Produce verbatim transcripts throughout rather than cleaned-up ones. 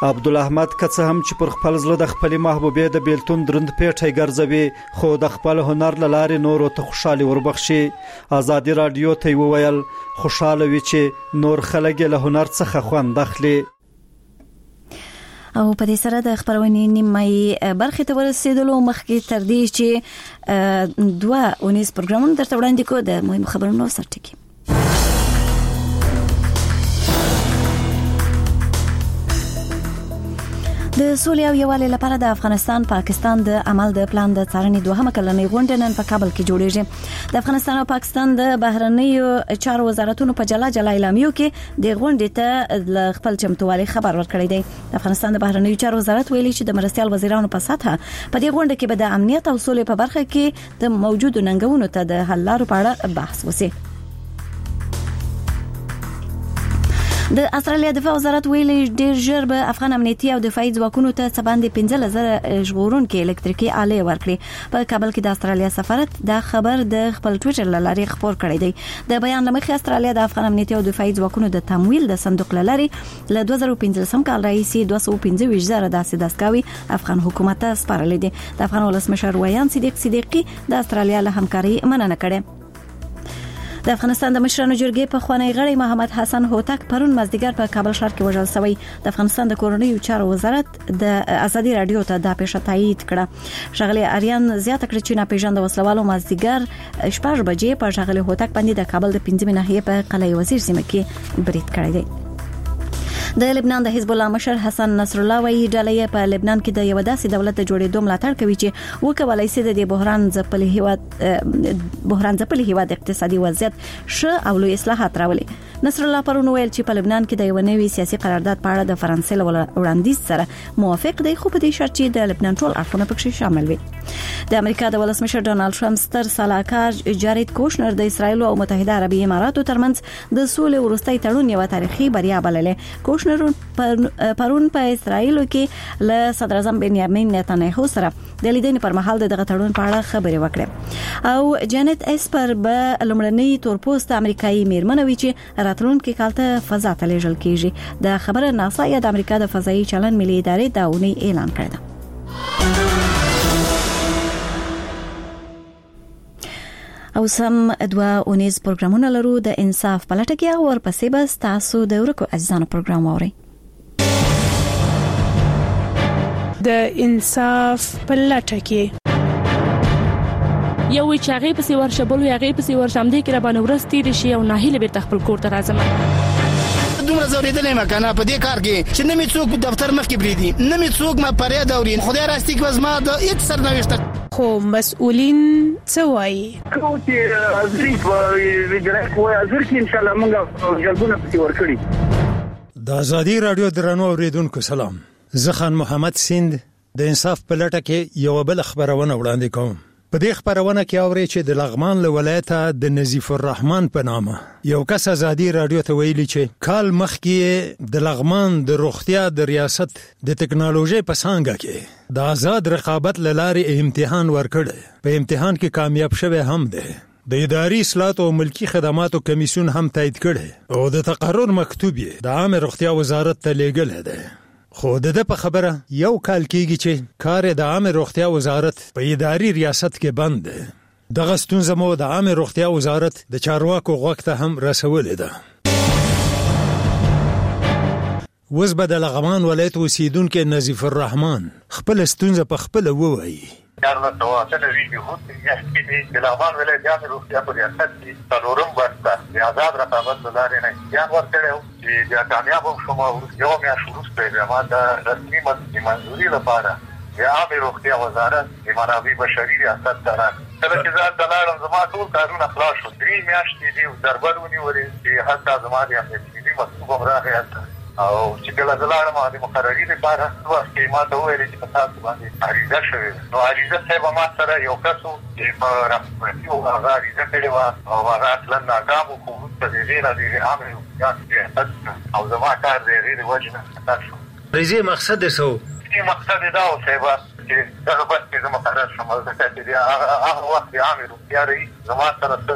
عبدالاحمد که څه هم چې پر خپل زړه د خپلې محبوبې د بیلتون دروند پیټی ګرځوي خو د خپل هنر له لارې نورو ته خوشحالي وربخشي. ازادي راډیو ته یې وویل خوشحاله وي چې نور خلک له هنر څخه خوند اخلي. او په دې سره د خبرونې نیمایي برخې ته ورسېدلو. مخکې تر دې چې دوه اونیز پروګرامونه درته وړاندې کوو د مهم خبرونو سرټکی. د سولې او یووالي لپاره د افغانستان پاکستان د عمل د پلان د څارنې دوهمه کلنۍ غونډه نن په کابل کې جوړیږي. د افغانستان او پاکستان د بهرنیو چارو وزارتونو په جلا جلا اعلامیو کې د غونډې ته خپل چمتووالي خبر ورکړی دی. د افغانستان د بهرنیو چارو وزارت ویلي چې د مرستيال وزیرانو په سطحه په دې غونډه کې به د امنیت او سولې په برخه کې د موجودو ننګونو ته د حل لارو په اړه بحث وشي. د استرالیا دفاع وزارت ویلي ډېر ژر به افغان امنیتي او دفاعي ځواکونو ته څه باندې پنځه زره ژغورونکي الکتریکي آلې ورکړي. په کابل کې د استرالیا سفارت دا خبر د خپل ټویټر لارې خبر کړی دی. د بیان لمخې استرالیا د افغان امنیتي او دفاعي ځواکونو د تمویل د صندوق لارې له دوه زره پنځلسم کال راهیسې دوه سوه پنځه ویشت زره داسې دستګاوې افغان حکومت ته سپارلې دي. د افغان ولسمشر ویان صدیق صدیقي د استرالیا له همکاري مننه کړې. د افغانستان د مشرانو جرګې په خوانی غړي محمد حسن هوتک پرون مازدیګر په کابل ښار کې وژل شوی. د افغانستان د کورنیو چارو وزارت د ازادي رادیو ته دا پیښه تایید کړه. شغله اریان زیاته کړې چې ناپېژاند وسلوالو مازدیګر شپږ بجې په شغله هوتک باندې د کابل د پنځمې ناحیې په قلعه وزیر سیمه کې برید کړی دی. د لبنان د حزب الله مشر حسن نصر الله وایي ډلې په لبنان کې د یو داسې دولت د جوړېدو ملاتړ کوي چې وکولای شي د بحران ځپلي هیواد بحران ځپلي هیواد اقتصادي وضعیت ښه او لوی اصلاحات راولي. نصر الله پرون ویل چې په لبنان کې د یو نوي سیاسي قرارداد په اړه د فرانسې له وړاندیز سره موافق دی خو په دې شرط چې د لبنان ټول اړخونه پکې شامل وي. د امریکا د ولسمشر ډونالد ټرمپ ستر سلاکار جارید کوشنر د اسرایل او متحده عربي اماراتو ترمنځ د سولې وروستي تړون یو تاریخي بریا بللې. کوشنر پرون په اسرایل کې له صدر اعظم بنیامین نتنیاهو سره د لیدنې پر مهال دغه تړون په اړه خبرې وکړې. او جانت اسپر به لومړنۍ تورپوست امریکایي میرمن وي چې راتلونکي کال ته فضا ته لیږل کیږي. د خبره ناسا یا د امریکا د فضایي چلن ملي ادارې دا اونۍ اعلان کړی دی. او سم دوا اونیز پروګرامونه لرو د انصاف پلټه کې او ورپسې به تاسو د ورکو عزیزانو پروګرام اورئ. د انصاف پلټه کې یو وی چاغې پسې ورشه بل یې غې پسې ورشم دې کې را باندې ورستې شي او ناهیله به خپل کور ته راځم. دومره زوریدلې مکنه په دې کار کې چې نه می څوک دفتر مخ کې بریدي نه می څوک ما پرې دورین خدای راستي کې وزما د هیڅ سرنوشت خو مسؤلین څه وایي خو چې ازري په ویډیو کوه ازر کې ان شاء الله موږ جلبونه پسې ورکړي. د ازادي رادیو درنو اوریدونکو سلام. زه خان محمد سیند د انصاف پلټه کې یو بل خبرونه وړاندې کوم. په دې خبرونه کې اوري چې د لغمان له ولایته د نظیف الرحمن په نامه یو کس ازادي رادیو ته ویلي چې کال مخکې د لغمان د روغتیا د ریاست د ټکنالوژي په څانګه کې د آزاد رقابت لارې امتحان ورکړ. په امتحان کې کامیاب شوی هم دی. د اداري اصلاحات او ملکی خدماتو کمیسیون هم تایید کړي او د تقرر مکتوب یې د عامه روغتیا وزارت ته لیږل دی. خو د د په خبره یو کال کېږي چې کار د عامه روغتیا وزارت په اداري ریاست کې بند دی. دغه ستونزه مو د عامه روغتیا وزارت د چارواکو غوږ ته هم رسولې ده. اوس به د لغمان ولایت اوسیدونکو نظیف الرحمن خپل ستونزه په خپل ووایي. یارو تواصل ویډیو هوته یې د لغمان ولایت د روغتیا په ریاست کې څلورم ورته د آزاد رقابت لارې نه ځان ورکړو چې د کامیاب شوم یو میا شروع کړی ما د رسمي منځوري لپاره د عامه روغتیا وزارت د منابع بشري ریاست سره کله چې ځان دلارم زما ټول کارونه خلاص شو. درې میاشتې دی دربرونی ورې چې حتی زما د امنیتي مکتوب راغی او چې کله دلارم د مقرري لپاره وخت ما ته ویل چې تاسو باندې عریضه شوه. نو عریضه صاحب ما سره یو کسو چې په راپورټي او عریضه کړې و او هغه اصلا ناکام خو په دې نه دی عامه او زما کار دی غیر وجنه تاسو ریزه مقصد څه کی مقصد دا او صاحب چې هغه بس چې زما قرار شمال د کتې هغه وخت عامه روغتیا ری زما سره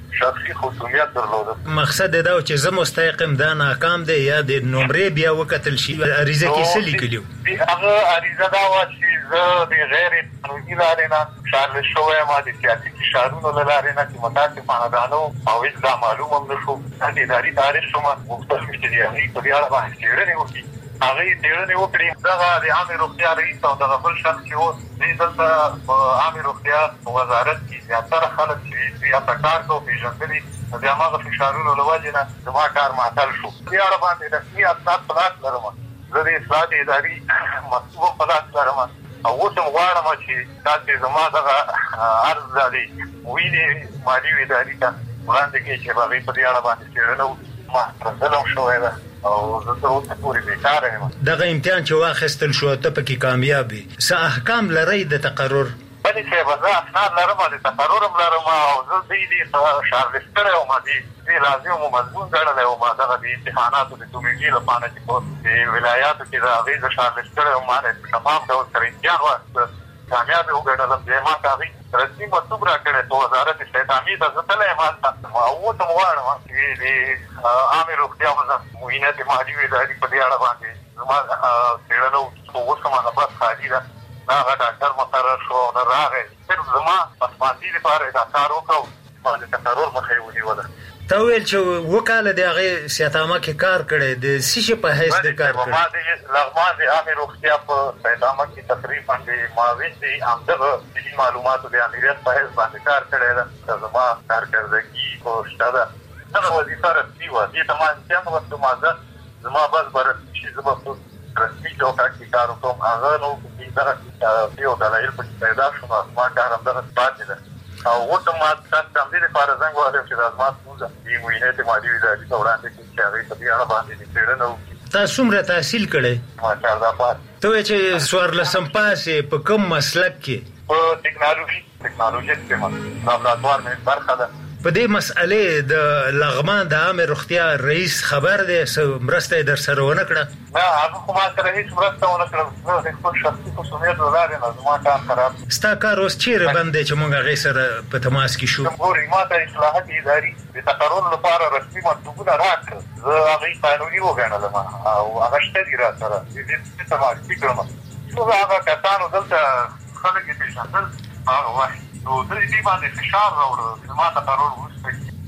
شخصي خصوصیت درلوده. مقصد دا و چې زه مستحقم دا ناکام دی یا د نمرې بیا وکتل شي عریضه کې څه لیکلیو؟ هغه عریضه دا وه چې زه د غیر قانوني لارې نه شارل شوی یم، د سیاسي فشارونو له لارې نه چې متاسفانه دا نه و او هېڅ دا معلوم هم نه شو. د اداري تاریخ شوم غوښتل مې چې د هغې په دې اړه باندې څېړنې وکړي. هغې څېړنې وکړي. دغه د عامې روغتیا رئیس او دغه بل شخص چې و دوی دلته په عامې روغتیا په وزارت کې زیاتره خلک چې دوی هلته کار کوو پېژندلي، د هماغه فشارونو له وجې نه زما کار معطل شو. دې اړه باندې رسمي اسناد په لاس لرم، زه د اصلاحات اداري مکتوب هم په لاس لرم او اوس هم غواړم چې تاسې زما دغه عرض دا دی وینې مالي و اداري ته وړاندې کړي چې هغې په دې اړه باندې څېړنه وکړي. ما ظلم شوی ده او زه تر اوسه پورې بېکاره یم. دغه امتحان چې واخیستل شو ته پکې کامیاب یې، څه احکام لرئ د تقرر؟ بلې صاحبه زه اسناد لرم، د تقرر هم لرم او زه دوی دې شارلس کړی وم، دې لازم و مضمون ګڼلی وم دغه د امتحاناتو د تومیږي لپاره چې په ولایاتو کې د هغې زه شارلس کړی وم. ما په تمام ډول سره امتحان واخیسته، کامیاب یې وګڼلم. بیا ما ته هغې رسمي مکتوب را کړی په وزارت استعدامي ته زه تللی یم هلته. اوس هم غواړم چې د عامې روغتیا معاینت مالي و اداري په دې اړه باندې زما څېړنه وکړي، خو اوس هم هغه بس خالي ده. نه هغه ډاکټر مقرر شو نه راغی، صرف زما پسماندي لپاره یې دا کار وکړو، ما د تقرر مخه یې ونیوله. تا ویل چې اووه کاله د هغې سیاتامه کې کار کړی، د څه شي په حیث د کار کړی؟ ما د لغمان د عامې روغتیا په سیاتامه کې تقریبا د معاون د همدغه طبي معلوماتو د امریت په حیث باندې کار کړی ده. زما کارکردګي خو شته ده، دغه وظیفه رسمي وه. دې ته ما امتحان وکړم، زه زما بس به رسمي شي، زه به رسمي چوکاټ کې کار وکړم. هغه نو دغه یو دلایل پکې پیدا شو، نو زما کار همدغه پاتې ده او اوس هم ما تاسو ته همدې لپاره زنګ وهلی چې دا زما ستونزه دې معاینت مالي و اداري ته وړاندې کړي چې هغې په دې اړه باندې دې څېړنه وکړي. تا څومره تحصیل کړی؟ ما چارده پاس. ته وایې چې څوارلسم پاس یې په کوم مسلک کې؟ په ټکنالوژي ټکنالوژیک کې لابراتوار مې برخه ده. په دې مسئلې د لغمان د عامې روغتیا رئیس خبر دی؟ څه مرسته یې در سره ونه کړه؟ نه، هغه خو ما سره هېڅ مرسته ونه کړه. زه د خپل شخصي خصوصیت له لارې نه زما کار خراب. ستا کار اوس چېرې بند دی چې موږ هغې سره په تماس کې شو؟ ګورئ، ما ته اصلاحات اداري د تقرر لپاره رسمي مکتوبونه راکړل، زه هغې قانوني وګڼلم او هغه شته دي را سره، د دې څه معرفي کړم. څو هغه کسانو دلته خلک یې پېژندل هغه وخت نو زه دې باندې فشار راوړه، زما تقرر وروسته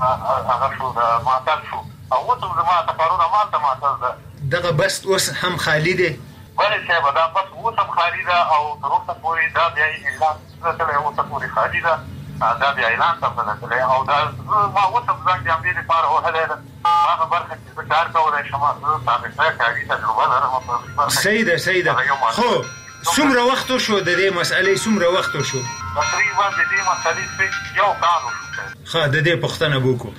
هغه شو معطل شو او اوس هم زما تقرر همالته معطل ده. دغه بس اوس هم خالي دی؟ بلې صاحبه دا بس اوس هم خالي ده او تر اوسه پورې دا بیا اعلان نه تللی، اوسه پورې خالي ده، دا بیا اعلان ته نه تللی او دا ما اوس هم زنګ د همدې لپاره وهلی ده. هغه برخه چې زه کار کولی شم، زه سابقه کاري تجربه لرم. صحیح ده صحیح ده. خو څومره وخت وشو د دې مسئلې څومره وخت وشو؟ تقریبا د دې مسئلې یو کال وشو. ښه، د دې پوښتنه وکړو.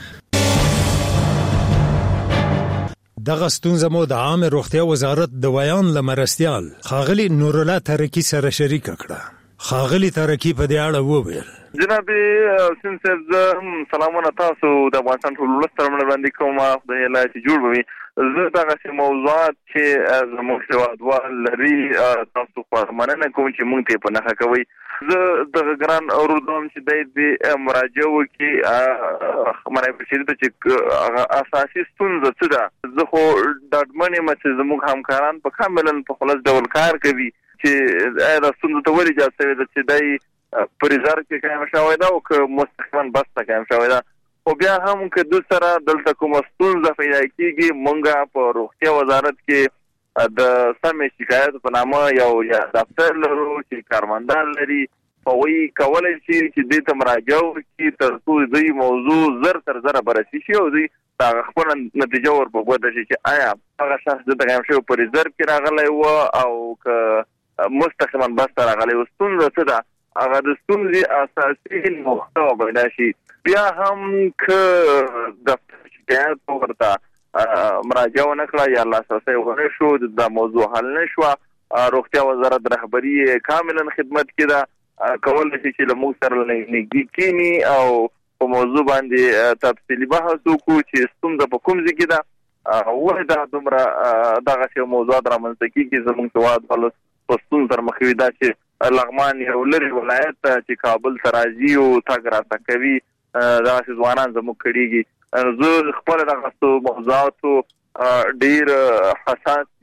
دغه ستونزه مو د عامه روغتیا وزارت د ویان لمرستيال خاغلی نورالله ترکی سره شریک کړه. خاغلی ترکی په دې اړه وویل: جناب سنسر سلامونه تاسو د افغانستان ټول ولس سره باندې کوم د هلایت جوړ وي. زه دغه موضوعات چې زموږ هیوادوال لري تاسو خو مننه کوم چې موږ ته په نښه کوي. زه د ګران اوردوم چې د مراجعه وکي مړای په شریته چې اساسي ستونزه څه ده. زه خو ډاډمن یم چې زموږ همکاران په کاملا په خلاص ډول کار کوي چې دا ستونزه ته ولې جوړه شوې ده چې دای په ریزارت کې قائم شوی دا او که مستقیما بس ته قائم شوی دا. خو بیا هم که د سره دلته کوم ستونزه پیدا کیږي، مونږه په روغتیا وزارت کې د سمې شکایت په نامه یو یا دفتر لرو چې کارمندان لري، فوي کولای شي چې دې ته مراجعه وکړي تر څو دې موضوع زر تر زر بررسي شي او دې هغه خپل نتیجه ورپوښتنه شي چې آیا هغه شخص د قائم شوی په ریزرو کې راغلی و او که مستقیما بس ته راغلی و. ستونزه څه ده؟ هغه د ستونزې اساسي محتوا پیدا شي. بیا هم که دفتر شکایت ورته مراجعه ونه کړه یا لاسرسی ونه شو، دا موضوع حل نه شوه، روغتیا وزارت رهبري کاملا خدمت کې ده، کولی شي چې له موږ سره نږدې کینی او په موضوع باندې تفصیلي بحث وکړو چې ستونزه په کوم ځای کې ده، ولې دا دومره دغسې موضوعات رامنځته کېږي. زموږ هېواد په ستونزو سره مخ وي دا چې لغمان یو لرې ولایت ته چې کابل ته راځي او تګ راتګ کوي دا ځوانان زموږ کړيږي زه خپل دغه موضوعاتو ډیر حساس